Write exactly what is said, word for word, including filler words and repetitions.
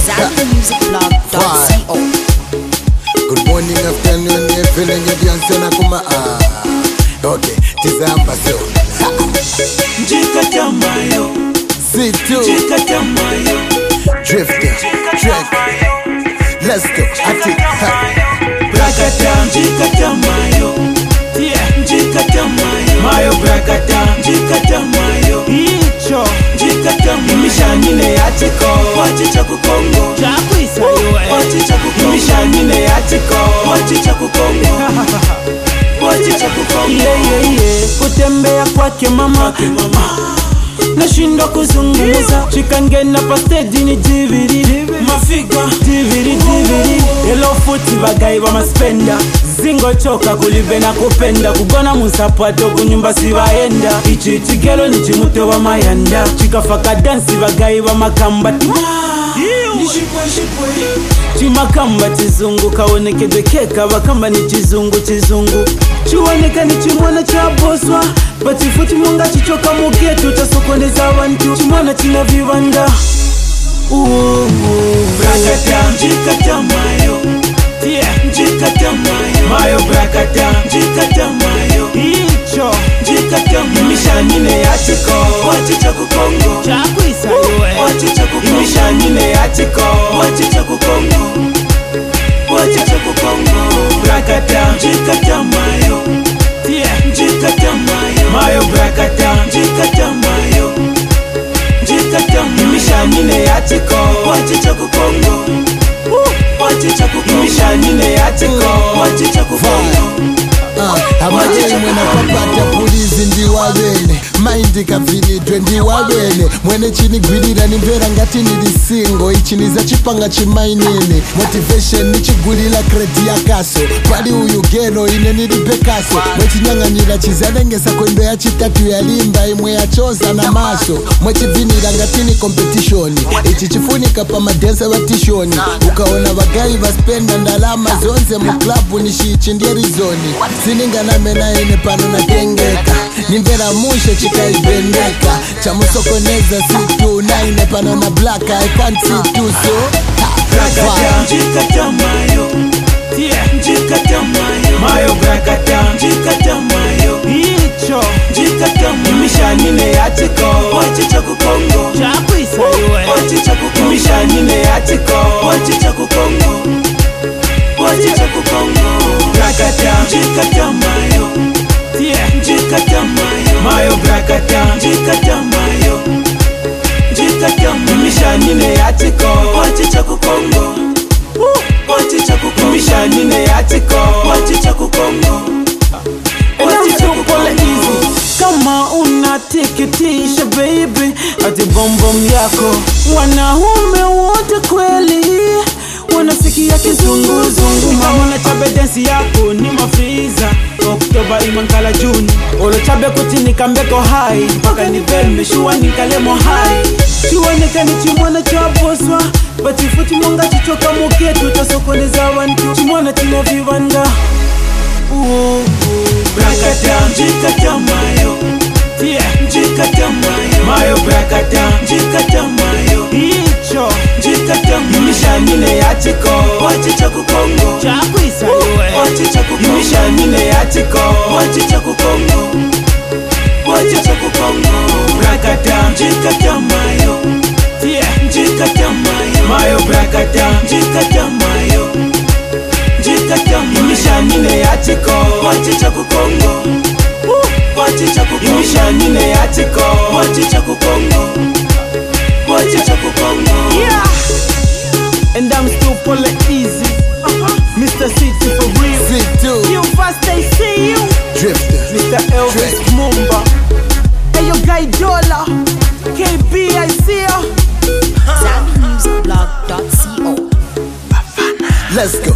Zambi Music Blog dot co. Good morning, afternoon, evening, Johnson Akuma. Okay, Tizamba so. Jika Tamayo, C two, Jika Tamayo, Drifter, Track. Let's go. Ati, Brakata, Jika Tamayo, yeah, Jika Tamayo, Mayo Brakata, Jika Tamayo, Icho, Jika Tamayo, Imishanine Yatiko, Wachicha Kukongo, Chakwisa yo, Wachicha Kukongo, Imishanine Yatiko, Wachicha Kukongo, Wachicha Kukongo, yeah, yeah, yeah, kutembea kwake mama, kwake mama. Nashindwa kuzungumuza chikangena pa stage ni diviri mafiga diviri diviri hello futi bagayi bamaspenda zingo choka kulive na kupenda kugona musapwato kunyumba sibaenda ichi chigelo ni chimute wa mayanda chikafaka dansi bagayi bamakamba nishipwe shipwe chimakamba chizungu kaonekedwe keka bakamba ni chizungu chizungu chiwoneka ni chimwana cha boswa bachifuti munga chichoka mugetu tasokoneza abantu chimwana china vibanda Brakata, Jika Tamayo, yeah, Jika Tamayo, Mayo Brakata, Jika Tamayo, Icho, Jika Tamayo, Imishanine Yatiko, Wachicha Kukongo, Chakwisa yo, Wachicha Kukongo, Imishanine Yatiko, Wachicha Kukongo, Wachicha Kukongo, Brakata, Jika Tamayo, yeah, Jika Tamayo, Mayo Brakata, Jika Tamayo, Jika Tamayo, Imishanine Yatiko, Wachicha Kukongo, Wachicha Kukongo, Imishanine Yatiko, Wachicha Kukongo. Amaye mwena papata pulizi ndi wabene Mind kavinidwe ndi wabene Mwene chini gwirira nimvera ngati nili singo Ichi niza chipanga chimainini Motivation nichigulila kredi ya kaso Pali uyu gero ine nilipe kaso Mwechi nyanganyira chizalengesa kwendo ya chitatu ya limba Imwe ya choza na maso Mwechi vinira ngati ni competition Ichi chifunika pa madensa batishoni Ukaona bagayi baspenda ndalama zonze mu club nishichi ndiye rizoni Sininga na mena ine pano na tengeka Nimvera mushe chika ibendeka Chamusokoneza situ na ine pano na black I can't see too so Brakata, Jika Tamayo, yeah, Jika Tamayo, Mayo Brakata, Jika Tamayo, Icho, Jika Tamayo, Imishanine Yatiko, Wachicha Kukongo, Chakwisa yo, Wachicha Kukongo, Imishanine Yatiko, Wachicha Kukongo, Wachicha Kukongo, Brakata, Jika Tamayo, yeah, Jika Tamayo, Mayo Brakata, Jika Tamayo, Jika Tamayo, Imishanine Yatiko, Wachicha Kukongo, Wachicha Kukongo, Imishanine Yatiko, Wachicha Kukongo, Wachicha Kukongo. Kama unatikitisha baby, ati bombom yako wanaume wote kweli wanasikia kizunguzungu. Mama na chabe dance yako ni mafriza Oktoba imankala Juni Olo chabe kutini kambeko hai Mpaka ni vembe shuwa nikalemo hai Shuwa nekani chimwana chaboswa Bachifuti mwanga chichoka muketu Tasokoneza wantu chimwana china vivanda Brakata, Jika Tamayo, yeah, Jika Tamayo, Mayo Brakata, Jika Tamayo, Icho, Jika Tamayo, Imishanine Yatiko, Wachicha Kukongo, Chakwisa yo, Wachicha Kukongo, Imishanine Yatiko, Wachicha Kukongo, Wachicha Kukongo, Brakata, Jika Tamayo, yeah, Jika Tamayo, Mayo Brakata, Jika Tamayo, Jika Tamayo, Imishanine Yatiko, Wachicha Kukongo, Wachicha Kukongo, Imishanine Yatiko, Wachicha Kukongo, Wachicha Kukongo. Yeah, and I'm still pulling easy. uh-huh. Mister City for real. C two, You fast I see you. Drifter, Mister Elvis Drake. Mumba. Hey yo guy Dollar, K B I see ya. Zambi Music Blog dot co. let's go.